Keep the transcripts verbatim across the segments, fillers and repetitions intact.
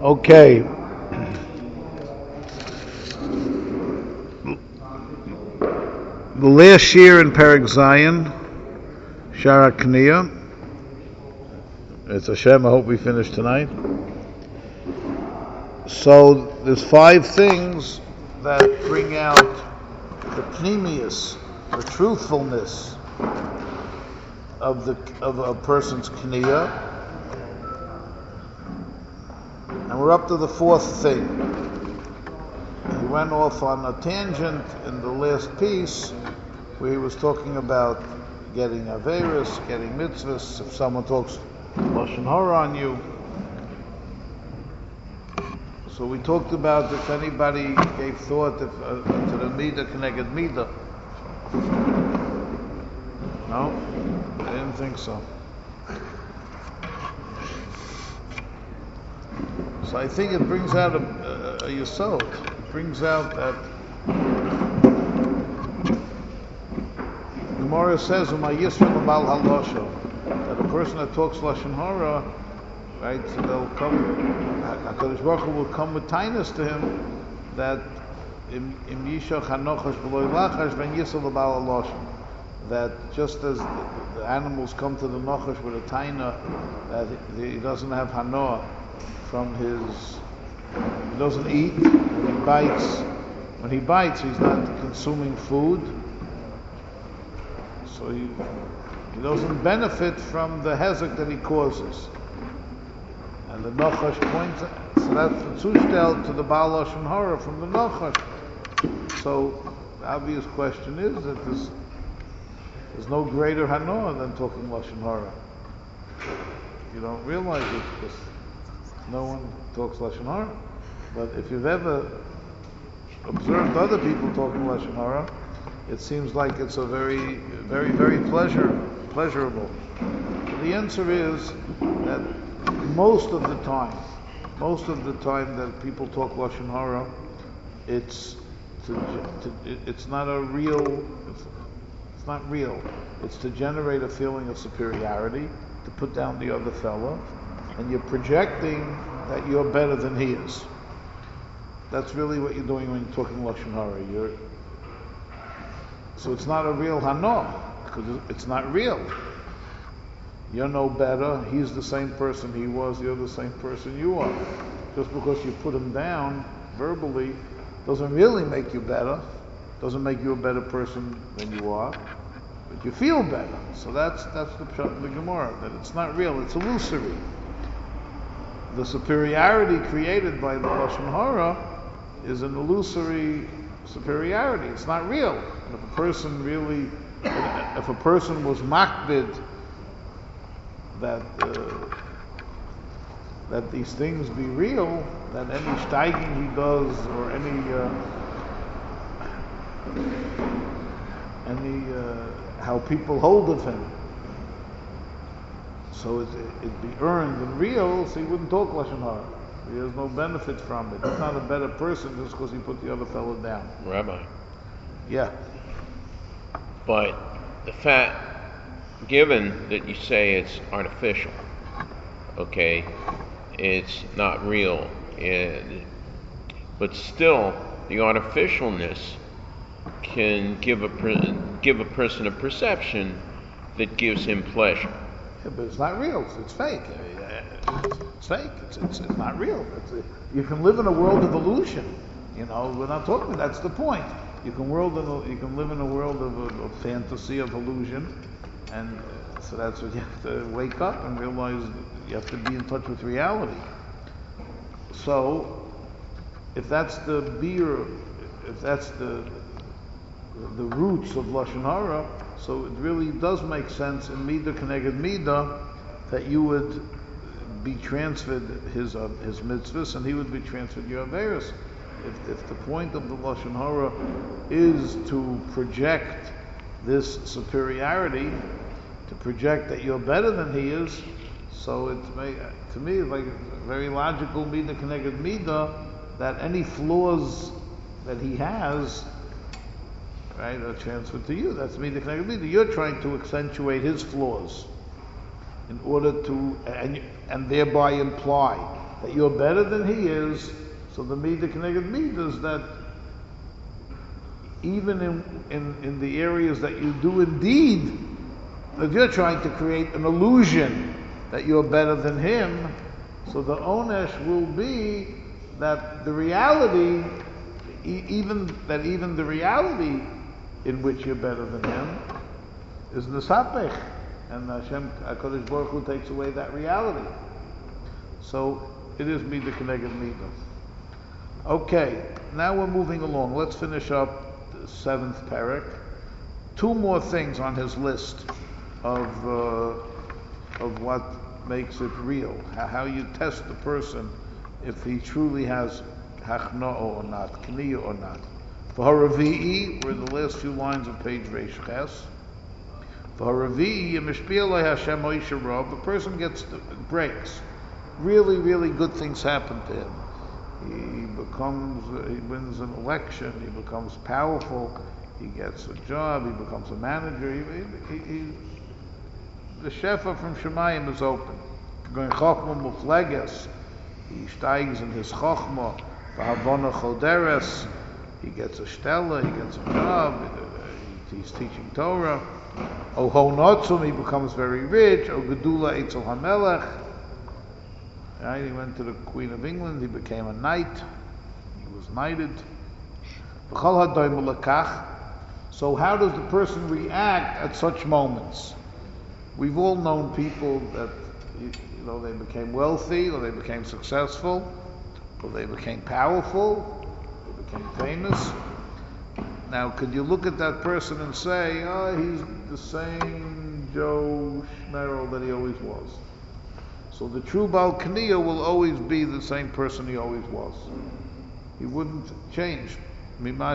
Okay. The last year in Perek Zion, Shara Kniya. It's Hashem, I hope we finish tonight. So there's five things that bring out the pneumius, the truthfulness of the of a person's Kniya. And we're up to the fourth thing. He went off on a tangent in the last piece where he was talking about getting Averis, getting mitzvahs, if someone talks Lashon Hara on you. So we talked about if anybody gave thought if, uh, to the Midah Keneged Midah. No? I didn't think so. So I think it brings out a, a, a yesod. It brings out that Gemara says, "Umay Yisrael Bal Halosho," that a person that talks Lashon Hara, right? So they'll come. Hakadosh Baruch Hu will come with tinus to him that im yishach hanochash v'loy lachash ben Yisrael Bal Halosho. That just as the, the animals come to the nochash with a taina, that he, he doesn't have hanoah from his, he doesn't eat, when he bites, when he bites he's not consuming food, so he, he doesn't benefit from the hezek that he causes. And the Nachash points, so that's the Zushtel to the Baal Lashon Hara from the Nachash. So the obvious question is that there's, there's no greater hanoah than talking Lashon Hara. You don't realize it because no one talks Lashon Hara. But if you've ever observed other people talking Lashon Hara, it seems like it's a very, very, very pleasure, pleasurable. But the answer is that most of the time, most of the time that people talk Lashon Hara, it's to, to, it's not a real, it's, it's not real. It's to generate a feeling of superiority, to put down the other fellow, and you're projecting that you're better than he is. That's really what you're doing when you're talking Lashon Hara. You're, so it's not a real hanoah, because it's not real. You're no better, he's the same person he was, you're the same person you are. Just because you put him down verbally doesn't really make you better, doesn't make you a better person than you are, but you feel better. So that's that's the pshat of the Gemara, that it's not real, it's illusory. The superiority created by the Lashon Hara is an illusory superiority. It's not real. And if a person really, if a person was makbid that uh, that these things be real, that any steiging he does or any uh, any uh, how people hold of him, so it, it'd be earned and real, so he wouldn't talk Lashon Hara. He has no benefit from it. He's not a better person just because he put the other fellow down. Rabbi. Yeah. But the fact, given that you say it's artificial, okay, it's not real, and, but still, the artificialness can give a give a person a perception that gives him pleasure. Yeah, but it's not real. It's, it's fake. It's, it's fake. It's, it's, it's not real. It's a, you can live in a world of illusion. You know, we're not talking. That's the point. You can world in a, you can live in a world of, of, of fantasy, of illusion, and so that's what you have to wake up and realize. You have to be in touch with reality. So, if that's the beer, if that's the the roots of Lashon Hara, so it really does make sense in Midah Keneged Midah that you would be transferred his uh, his mitzvahs and he would be transferred your averos. If, if the point of the Lashon Hara is to project this superiority, to project that you're better than he is, so it's may, to me it's like very logical Midah Keneged Midah that any flaws that he has, right, are transferred to you. That's Midah Keneged Midah. You're trying to accentuate his flaws in order to, and, and thereby imply that you're better than he is. So the Midah Keneged Midah is that even in, in, in the areas that you do indeed, that you're trying to create an illusion that you're better than him, so the onesh will be that the reality, e- even that even the reality in which you're better than him is nesapech, and Hashem HaKadosh Baruch Hu takes away that reality. So it is Midah Keneged Midah. Okay, now we're moving along. Let's finish up the seventh parak. Two more things on his list of uh, of what makes it real. How, how you test the person if he truly has hachna'o or not, kniya or not. For haravi'i, we're in the last few lines of page Reish Ches. For haravi'i, yemishpia lo Hashem Moshe Rav, the person gets the, breaks. Really, really good things happen to him. He becomes, uh, he wins an election, he becomes powerful, he gets a job, he becomes a manager, he, he, he, the Shefa from Shemayim is open. Going Chochma Mufleges, he steigs in his Chochma, V'havona Choderes, he gets a Stella, he gets a job, he, he's teaching Torah. Oho Notzum, he becomes very rich. O Gedula Eitzel HaMelech, right? He went to the Queen of England, he became a knight, he was knighted. So how does the person react at such moments? We've all known people that, you know, they became wealthy, or they became successful, or they became powerful, they became famous. Now, could you look at that person and say, oh, he's the same Joe Schmerel that he always was? So the true Baal Kniya will always be the same person he always was. He wouldn't change. When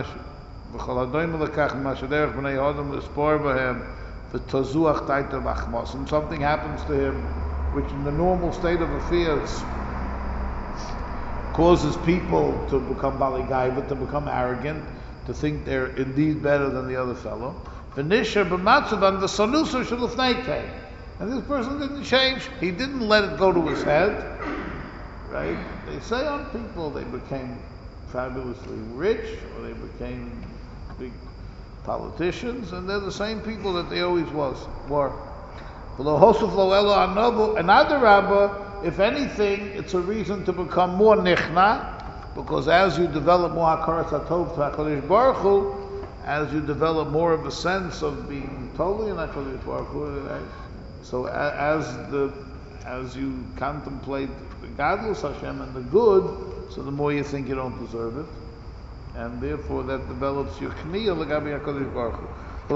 something happens to him, which in the normal state of affairs causes people to become baligaiva, to become arrogant, to think they're indeed better than the other fellow. And this person didn't change. He didn't let it go to his head. Right? They say on people they became fabulously rich, or they became big politicians, and they're the same people that they always was were. Another Rabbah, if anything, it's a reason to become more nichna, because as you develop more hakaras hatov to HaKadosh Baruch Hu, as you develop more of a sense of being totally in HaKadosh Baruch Hu, right? So as the as you contemplate the godless Hashem and the good, so the more you think you don't deserve it, and therefore that develops your kniya l'gabi HaKadosh Baruch Hu.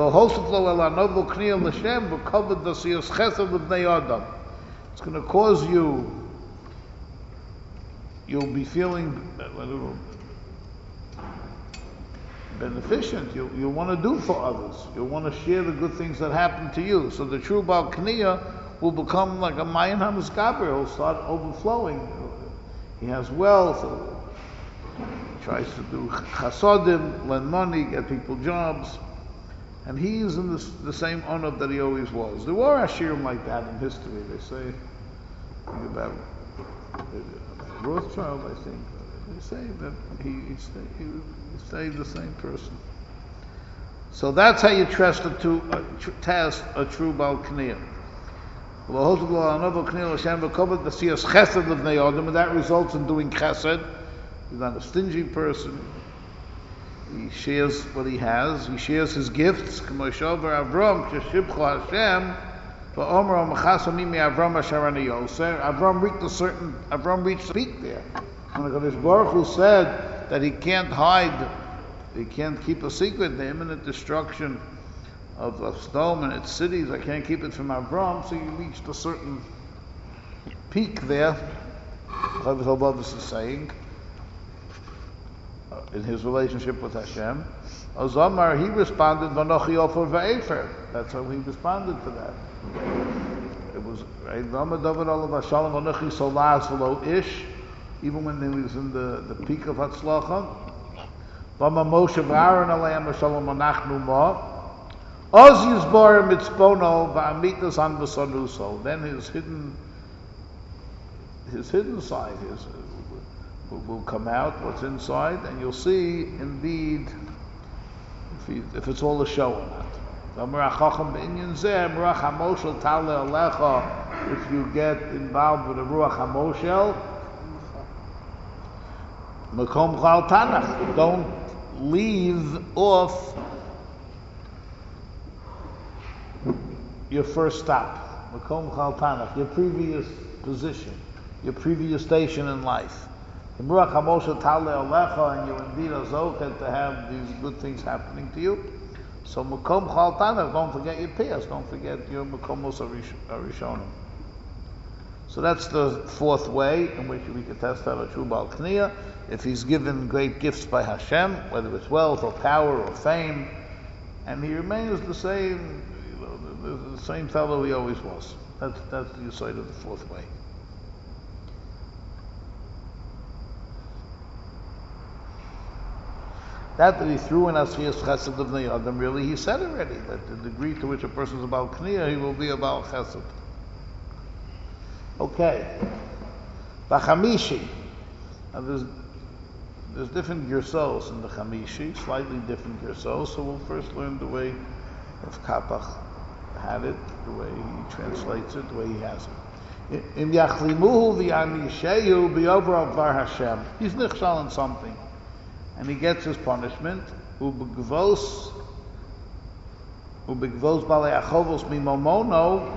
It's going to cause you, you'll be feeling a little beneficent. You you want to do for others. You want to share the good things that happen to you. So the true Baal Kniya will become like a Mayan HaMizgaber. He'll start overflowing. He has wealth. He tries to do chasodim, lend money, get people jobs. And he's in this, the same honor that he always was. There were Ashirim like that in history. They say, think about, about Rothschild, I think. They say that he, he, stayed, he stayed the same person. So that's how you test a, true, uh, tr- test a true Baal Kniya. And that results in doing chesed. He's not a stingy person. He shares what he has. He shares his gifts. Avram reached a certain. Avram reached a peak there. And HaKadosh Baruch Hu said that he can't hide, he can't keep a secret. The imminent destruction of, of Sodom and its cities, I can't keep it from Avram. So he reached a certain peak there. Chavos is saying, in his relationship with Hashem. Ozamar, he responded, Vanochi Ofer Va'efer. That's how he responded to that. It was, right? Vama David Olav Hashalom Vanochi Solaz V'lo Ish, even when he was in the, the peak of Hatzlacha. Vama Moshe V'Aaron Aleim Hashalom Anachnu Ma. Oz Yizbar Mitzpono Va'amitas An V'Sonuso. Then his hidden, his hidden side, his, will, will come out, what's inside, and you'll see, indeed, if, he, if it's all a show or not. If you get involved with the Ruach HaMoshel, Makom Chal Tanach, don't leave off your first stop. Makom Chal Tanach, your previous position, your previous station in life. In Ruach HaMoshel Tale Alecha, and you indeed are zoket to have these good things happening to you. So Makom Chal Tanach, don't forget your piyas, don't forget your Makomos Arishonim. So that's the fourth way in which we can test out a true Baal Kniyah. If he's given great gifts by Hashem, whether it's wealth or power or fame, and he remains the same, you know, the, the same fellow he always was. That's that's the side of the fourth way. That that he threw in Asiyas Chesed of Bnei Adam, really, he said already that the degree to which a person is a Baal Kniyah, he will be a Baal Chesed. Okay. Bachamishi. Now there's there's different gersos in the Chamishi, slightly different gersos. So we'll first learn the way of Kapach had it, the way he translates it, the way he has it. In Yachlimuhu v'Yanishehu b'Yovra Var Hashem. He's nichshal in something, and he gets his punishment. Ubegvos ubegvos balei achovos mimomono.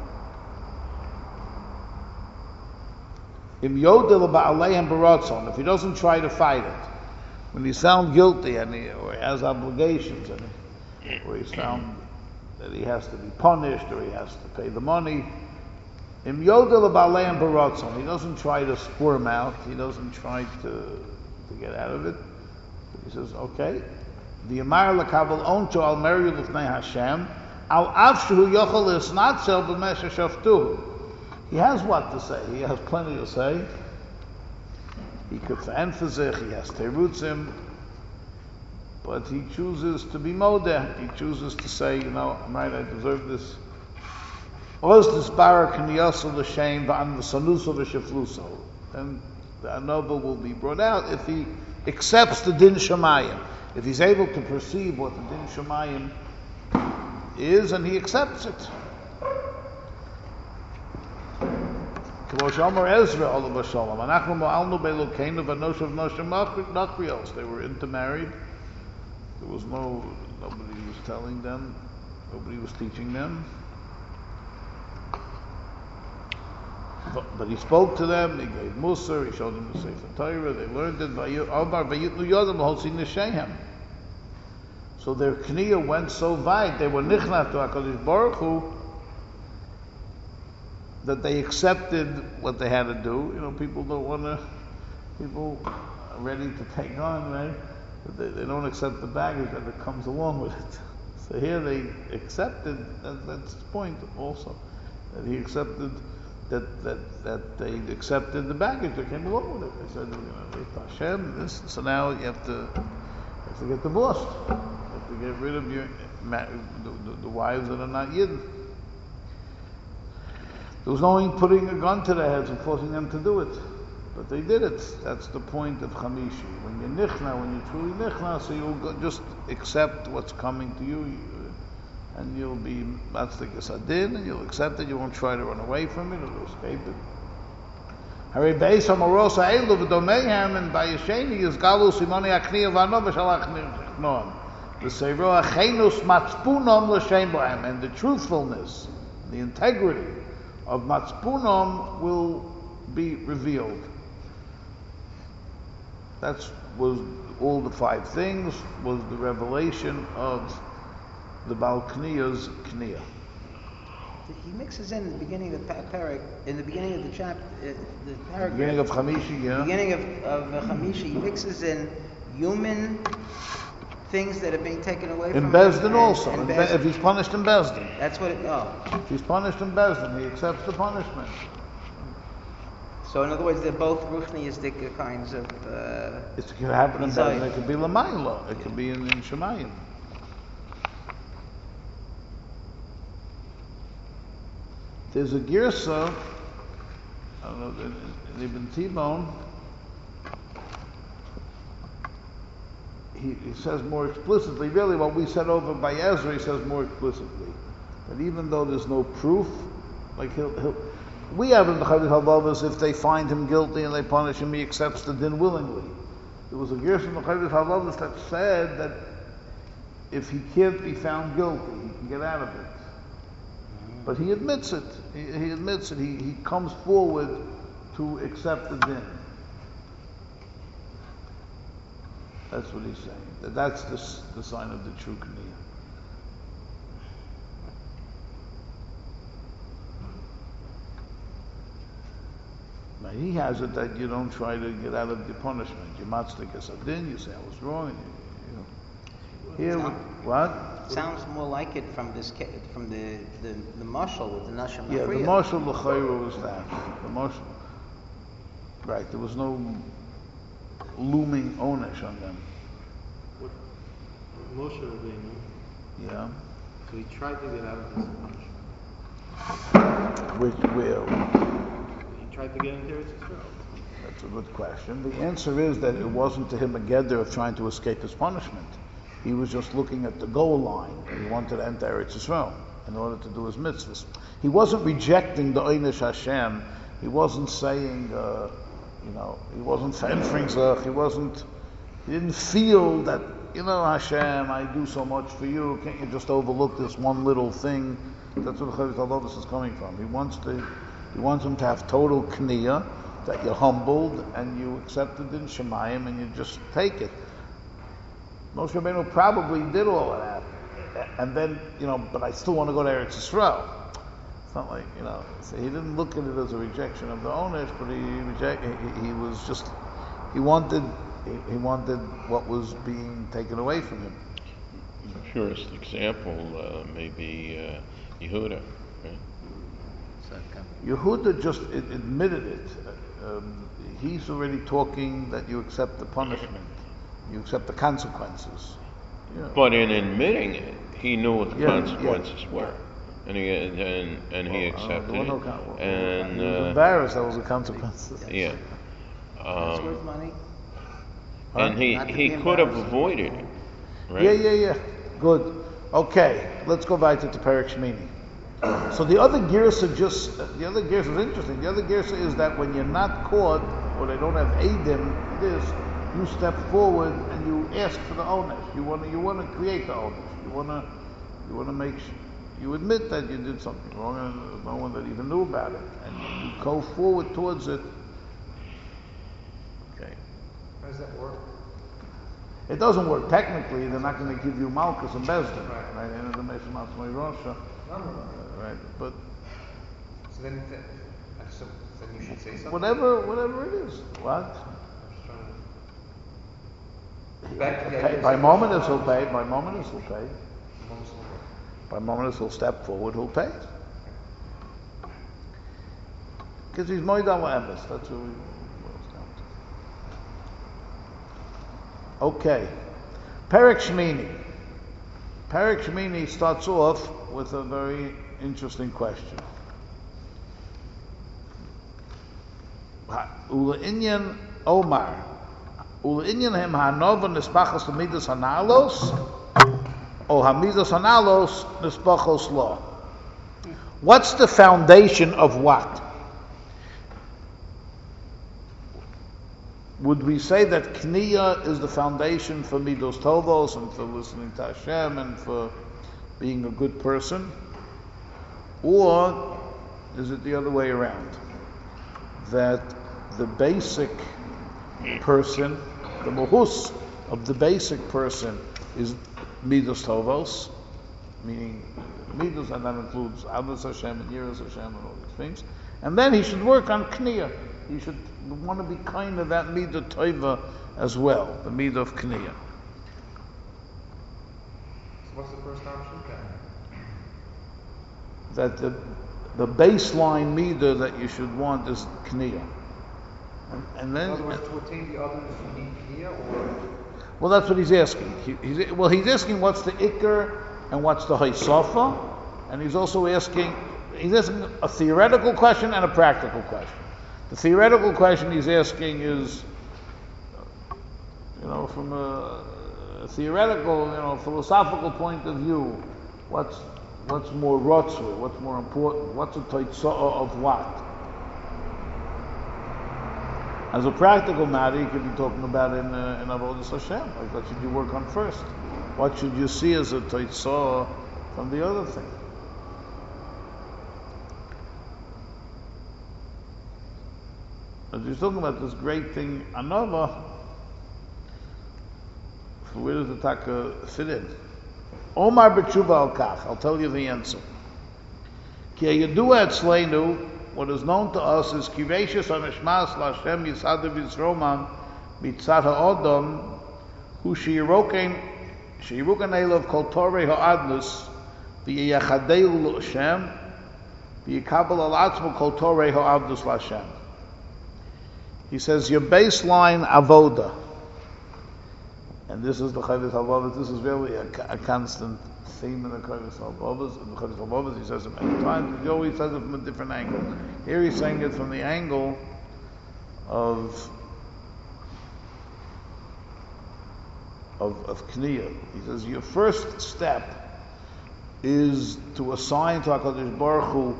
If he doesn't try to fight it, when he's found guilty and he, or he has obligations, and he, or he's found that he has to be punished or he has to pay the money, he doesn't try to squirm out, he doesn't try to, to get out of it. He says, okay, the Yamar Lakabal Oncho Al Meri Lufnei Hashem, Al Avshu Yochel is not sel b'mesha shaftuhu. He has what to say. He has plenty to say. He could fa'enfazich, he has terutzim, but he chooses to be modeh. He chooses to say, you know, I'm right, I deserve this. Oz disbarak kniyasa l'shem v'an v'sanuso v'shefluso. Then the anova will be brought out if he accepts the din shamayim. If he's able to perceive what the din shamayim is, and he accepts it. They were intermarried. There was no, nobody was telling them, nobody was teaching them. But, but he spoke to them, he gave Musar, he showed them the Sefer Torah, they learned it. So their kniyah went so wide, they were nichnat to HaKadosh Baruch Hu, that they accepted what they had to do. You know, people don't want to, people are ready to take on, right? But they, they don't accept the baggage that it comes along with it. So here they accepted, that, that's the point also, that he accepted, that, that, that they accepted the baggage that came along with it. They said, you know, Hashem, this, so now you have to, you have to get divorced. You have to get rid of your, the, the, the wives that are not Yidden. There was no one putting a gun to their heads and forcing them to do it. But they did it. That's the point of Chamishi. When you're nichna, when you're truly nichna, so you'll go, just accept what's coming to you, you and you'll be matzlik asadin, and you'll accept it, you won't try to run away from it or escape it. Hare beis amorosa elu v'domeihem, and by Yesheni is galu simoni akniya v'ano v'shalach noam. V'seiro achenus matzpunom l'shem bohem, and the truthfulness, the integrity of Matzpunom will be revealed. That was all the five things, was the revelation of the Baal Kniyah's Kniyah. He mixes in the beginning of the parak, in the beginning of the chapter, uh, the paragraph. Beginning of Chamishi, yeah. Beginning of, of uh, Chamishi, he mixes in human things that are being taken away in from Bezdin him. also. And, and in Bezdin. Be- if he's punished in Bezdin. That's what it, oh. If he's punished in Bezdin, he accepts the punishment. So in other words, they're both ruchniistic kinds of... Uh, it could happen in Desire. Bezdin, it could be Lamayla, it could be in, in Shemayim. There's a girsa I don't know, in, in Ibn Tibon, he, he says more explicitly, really what we said over by Ezra, he says more explicitly, that even though there's no proof, like he'll, he'll we have in the Chavit Halavos, if they find him guilty and they punish him, he accepts the din willingly. There was a verse in the Chavit Halavos that said that if he can't be found guilty, he can get out of it. But he admits it. He, he admits it. He, he comes forward to accept the din. That's what he's saying. That that's the, the sign of the true Kniyah. Now he has it that you don't try to get out of the punishment. You matzdik as a din, you say I was wrong. And you, you know. Here, Sound, what? Sounds more like it from this ca- from the the, the mashal with the Nashim Yeah, the Mafriya. marshal l'chayra was that. The marshal, right? There was no looming onesh on them. What Moshe Rabbeinu, Yeah. so he tried to get out of this punishment. Which will. He tried to get into Eretz Yisrael. That's a good question. The answer is that it wasn't to him a gather of trying to escape his punishment. He was just looking at the goal line. He wanted to enter Eretz Yisrael in order to do his mitzvahs. He wasn't rejecting the Oynish Hashem. He wasn't saying, uh, you know, he wasn't Fenfringzach. He wasn't, he didn't feel that, you know, Hashem, I do so much for you. Can't you just overlook this one little thing? That's where the Chavit Halavos is coming from. He wants to, he wants him to have total kniyah, that you're humbled and you accept it in Shemayim and you just take it. Moshe Rabbeinu probably did all of that, and then, you know, but I still want to go to Eretz Yisrael. It's not like, you know, so he didn't look at it as a rejection of the Onesh, but he reject, he, he was just, he wanted, he, he wanted what was being taken away from him. The purest example uh, may be uh, Yehuda, right? Yehuda just ad- admitted it. Um, he's already talking that you accept the punishment. You accept the consequences. Yeah. But in admitting it, he knew what the Yeah, consequences yeah. were, and he and and he Well, uh, accepted there were no it. con- well, and he was uh, embarrassed that was the consequences. yeah, It's um, worth money. and he Not to he be could have embarrassed. avoided it, right? Yeah, yeah, yeah. Good. Okay, let's go back to the Perek Shmini. So the other girsa just, the other girsa is interesting. The other girsa is that when you're not caught, or they don't have Eidim, this, you step forward and you ask for the onesh. You want to, you want to create the onesh. You want to, you want to make, sh- you admit that you did something wrong and there's no one that even knew about it, and you go forward towards it. Okay. How does that work? It doesn't work technically. They're not going to give you Malchus and Bezdin, right? And the Mesa Matzmai Rosha, No, no, no. right? But So then, th- so then you should say something. whatever, whatever it is. What? I'm just trying to. Back to the Pay, idea by of- moment he'll pay. By moment he'll pay. Moments later. By moment he'll step forward. He'll pay. Because he's moed al emes. That's what we boils down to. Okay. Perek Shmini. Perek Shmini starts off with a very interesting question. Ula inyan Omar. Ula inyan hem hanova nispachos lemidas hanalos, or hamidas hanalos nispachos lo. What's the foundation of what? Would we say that Kniyah is the foundation for Midos Tovos and for listening to Hashem and for being a good person? Or is it the other way around? That the basic person, the Mahus of the basic person is Midos Tovos, meaning Midos, and that includes Avos Hashem and Yiras Hashem and all these things. And then he should work on Kniyah. He should want to be kind of that Midah Tova as well, the Midah of Kniyah. So what's the first option? That the, the baseline Midah that you should want is Kniyah. And, and In then, other words, to attain the others, you need Kniyah, or well, that's what he's asking. He, he's, well, he's asking what's the Iker and what's the Haysafa, and he's also asking, he's asking a theoretical question and a practical question. The theoretical question he's asking is, you know, from a, a theoretical, you know, philosophical point of view, what's what's more rotzui, what's more important, what's a toitza'ah of what? As a practical matter, you could be talking about in uh, in Avodas Hashem. Like, what should you work on first? What should you see as a toitza'ah from the other thing? As you're talking about this great thing, anova, so where does the taka fit in? Omar b'tshuva al kach. I'll tell you the answer. Ki yedua etzleinu, what is known to us is kireishis hanishmas l'Hashem yisadav yisroman mitzat ha'odom hu shiyirokein shiyirokein elav kol torei ha'adnus v'yiyachadeu l'Hashem v'yikabel al atzmo kol torei ha'adnus l'Hashem. He says your baseline avoda, and this is the Chavis Halvavas. This is really a, a constant theme in the Chavis Halvavas. In the Chavis Halvavas, he says it many times. He always says it from a different angle. Here he's saying it from the angle of of of Kniya. He says your first step is to assign to HaKadosh Baruch Hu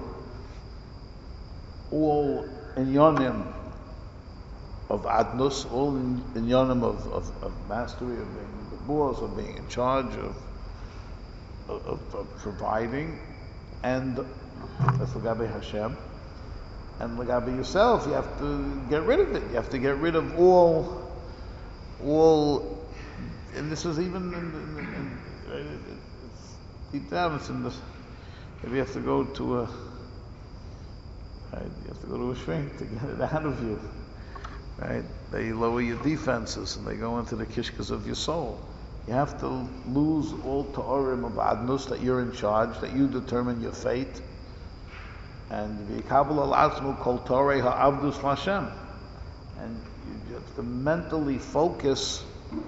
all inyanim of adnus, all in, in yonim of, of, of mastery, of being the boss, of being in charge, of, of, of, of providing, and that's Lagabe Hashem. And Lagabe yourself, you have to get rid of it. You have to get rid of all, all, and this is even in, in, in, in it's deep down, it's in this, maybe you have to go to a, right, you have to go to a shrink to get it out of you. Right? They lower your defenses and they go into the kishkas of your soul. You have to lose all ta'orim of adnus, that you're in charge, that you determine your fate. And v'yikabel al atzmo kol torei ha'avdus l'Hashem. And you have to mentally focus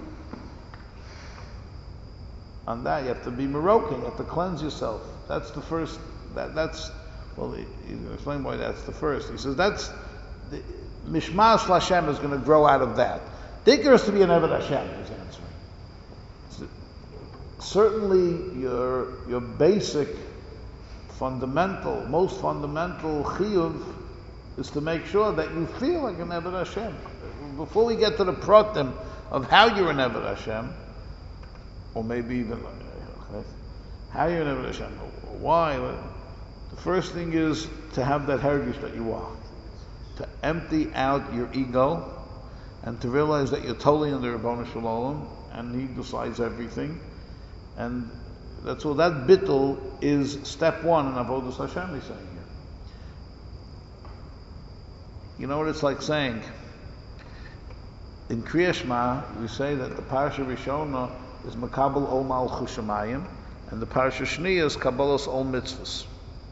on that. You have to be meroking, you have to cleanse yourself. That's the first, that, that's, well, he, he'll explain why that's the first. He says that's, the, Mishmas Hashem is going to grow out of that. Dikr is to be an Eved Hashem, he's answering. Certainly your, your basic, fundamental, most fundamental chiyuv is to make sure that you feel like an Eved Hashem. Before we get to the pratim of how you're an Eved Hashem, or maybe even how you're an Eved Hashem, why, the first thing is to have that heritage that you are. To empty out your ego and to realize that you're totally under Rabbanu Shalom and He decides everything. And that's all. That bittul is step one in Avodas Hashem, he's saying here. You know what it's like saying? In Kriya Shema, we say that the Parsha Rishona is Makabel Ol Malchus Shemayim and the Parsha Shniya is Kabbalas Ol Mitzvahs.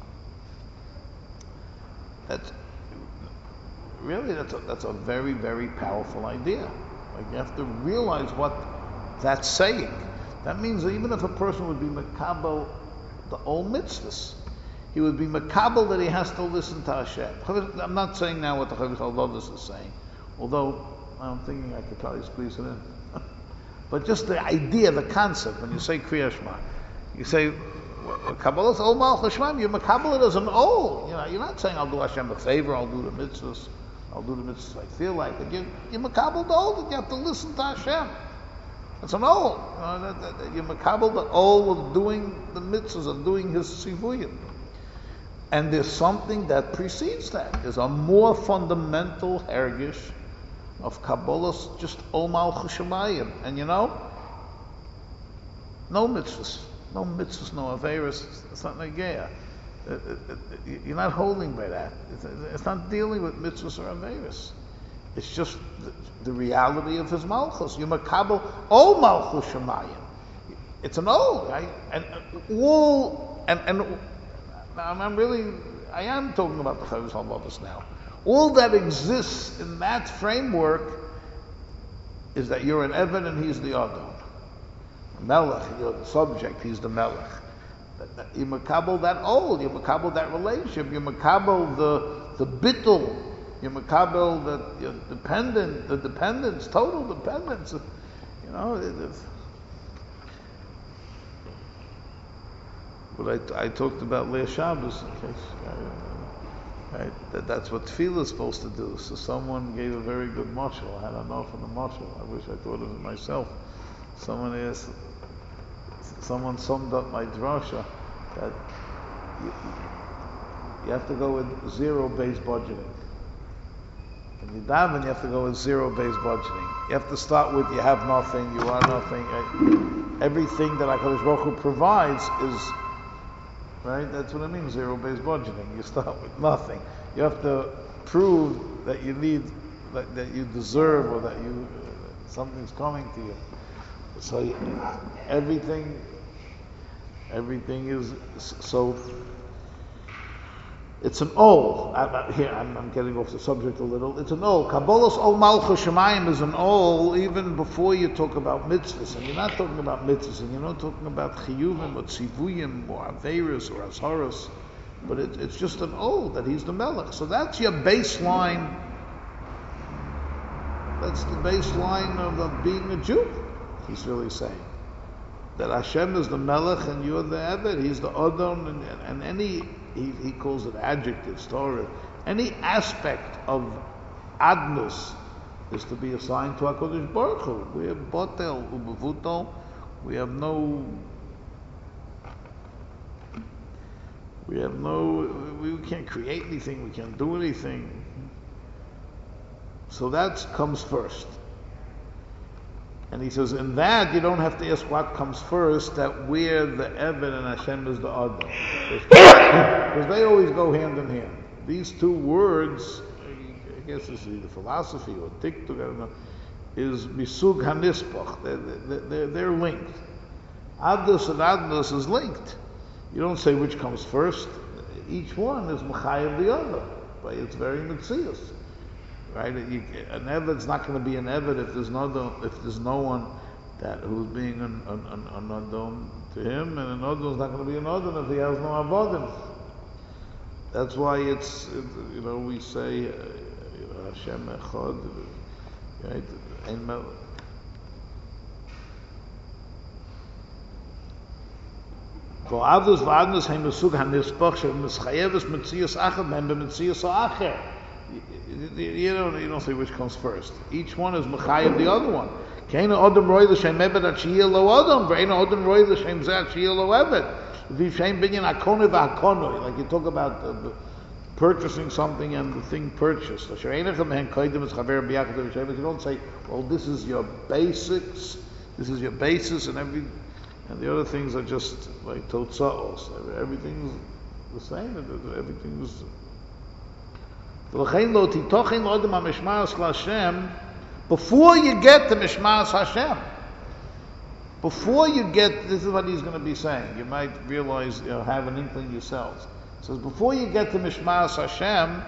That's Really, that's a, that's a very, very powerful idea. Like, you have to realize what that's saying. That means that even if a person would be makabel the old mitzvahs, he would be makabel that he has to listen to Hashem. I'm not saying now what the Chavis Halvavas is saying, although I'm thinking I could probably squeeze it in. But just the idea, the concept, when you say Kriya Shema, you say, Kabbalah Ol Malchus Shemayim, you makabel it as an ol. You know, you're not saying I'll do Hashem a favor, I'll do the mitzvahs. I'll do the mitzvahs I feel like. But you, you're makabel the ol, that you have to listen to Hashem. That's an ol. You know, that, that, that you're makabel the ol of doing the mitzvahs, of doing His sivuyim. And there's something that precedes that. There's a more fundamental hergish of Kabbalah's just ol malchus shemayim. And you know, no mitzvahs, no mitzvahs, no averis. It's not negeah. It, it, it, you're not holding by that. It's, it's not dealing with mitzvahs or averis. It's just the, the reality of His malchus. You makabel ol malchus shemayim. It's an ol, right? And all and and I'm really I am talking about the Chavis Halvavas now. All that exists in that framework is that you're an Eved and He's the Adon. Melech, you're the subject, He's the Melech. You makabel that old, you makabel that relationship, you makabel the the bittul You're makabel that you're dependent, the dependence, total dependence. You know, it, it, what I, I talked about Leah Shabbos, in case, uh, right? That, that's what tefillah is supposed to do. So someone gave a very good mashal. I don't know from the mashal. I wish I thought of it myself. Someone asked, someone summed up my drasha that you, you have to go with zero-based budgeting. In the daven, you have to go with zero-based budgeting. You have to start with you have nothing, you are nothing. Everything that HaKadosh Baruch Hu provides is, right? That's what I mean, zero-based budgeting. You start with nothing. You have to prove that you need, that, that you deserve, or that you uh, something's coming to you. So you, everything, everything is so. It's an ol. I, here, I'm, I'm getting off the subject a little. It's an ol. Kabbalas ol malchus shemayim is an ol even before you talk about mitzvahs. And you're not talking about mitzvahs, and you're not talking about chiyuvim or tzivuyim or averis or asharas. But it, it's just an ol that he's the melech. So that's your baseline. That's the baseline of, of being a Jew. He's really saying that Hashem is the melech and you're the eved. He's the adon, and, and any. He, he calls it adjectives, Torah. Any aspect of adnus is to be assigned to HaKadosh Baruch Hu. We have botel, ubevutel. We have no, we have no, we can't create anything, we can't do anything. So that comes first. And he says, in that, you don't have to ask what comes first, that we're the Eved and Hashem is the Adam. Because they always go hand in hand. These two words, I guess this is either philosophy or tiktuk, I don't know, is misug hanispach. They're, they're, they're linked. Adnus and Adnus is linked. You don't say which comes first. Each one is mechayev the other by its very mitzias. Right? You, an eved's not going to be an eved if there's no if there's no one that who's being an an, an, an adon to him, and an adon's not going to be an adon if he has no avodim. That's why it's it, you know we say uh, you know, Hashem echad, right? Ein mel- V'avdos v'adnos heim mesug hanispach shemischayeves mitzias achad men b'mitzias ha'acher. You don't, you don't say which comes first. Each one is mechayev the other one. Kein adam roy l'shem eved atshiyah lo adam, ve'ein adam roy l'shem zeh atshiyah lo eved. V'shem binyan hakonu v'hakonu. Like you talk about uh, purchasing something and the thing purchased. You don't say, well, this is your basics, this is your basis, and every and the other things are just like totzaos. Everything's the same. Everything's before you get to Mishmas Hashem, before you get, this is what he's going to be saying. You might realize, you know, have an inkling yourselves. It says, before you get to Mishmas Hashem,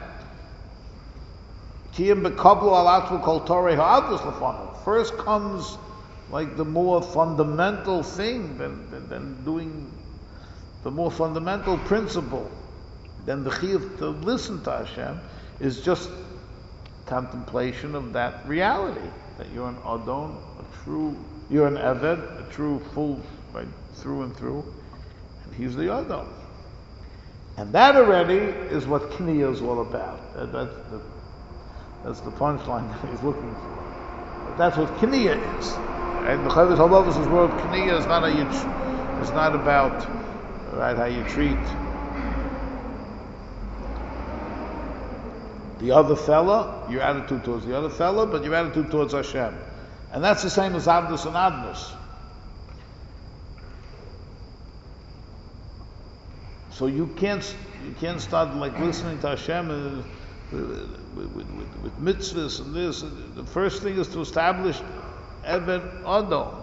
first comes like the more fundamental thing than, than, than doing the more fundamental principle. Then the chiyuv to listen to Hashem is just contemplation of that reality, that you're an adon, a true, you're an eved, a true, full, right, through and through, and he's the adon. And that already is what Kniya is all about. That, that's the, that's the punchline that he's looking for. But that's what Kniya is. And the Chavis Halachos' word Kniya is not how you, it's not about, right, how you treat the other fella, your attitude towards the other fella, but your attitude towards Hashem. And that's the same as Avdus and Adnus. So you can't you can't start like listening to Hashem and, with, with, with, with mitzvahs and this. The first thing is to establish Eved Adon.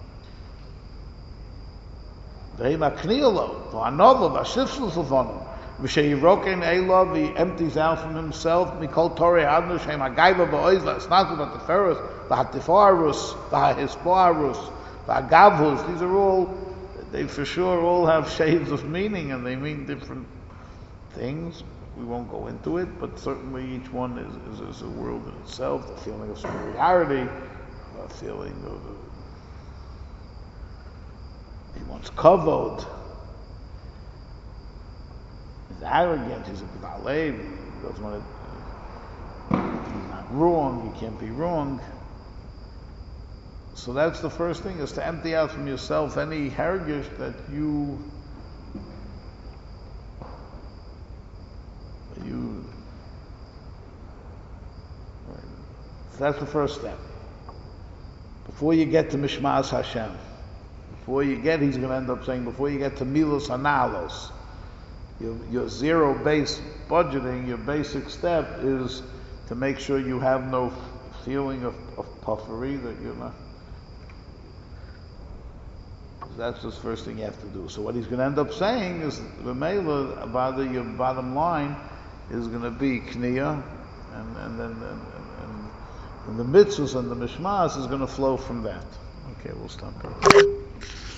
V'sheiroken Elov, he empties out from himself. Mikol Torah Adnu Shem Hagaiva Ba'oizla. It's not about the Pharaohs, the Hatifarus, the Hisparus, the Agavus. These are all, they for sure all have shades of meaning, and they mean different things. we won't go into it, but certainly each one is, is, is a world in itself, the feeling of superiority, a feeling of, uh, he wants kavod, he's arrogant, he's a b'dalev, he doesn't want to, he's not wrong, he can't be wrong. So that's the first thing, is to empty out from yourself any hergish that you You, right. So that's the first step. Before you get to Mishmas Hashem, before you get, he's going to end up saying, before you get to Milos Analos, your, your zero-based budgeting, your basic step is to make sure you have no feeling of, of puffery, that you're not. That's the first thing you have to do. So what he's going to end up saying is, V'meila, about your bottom line, is going to be Kniya, and, and then and, and, and the mitzvahs and the mishmas is going to flow from that. Okay, we'll stop here.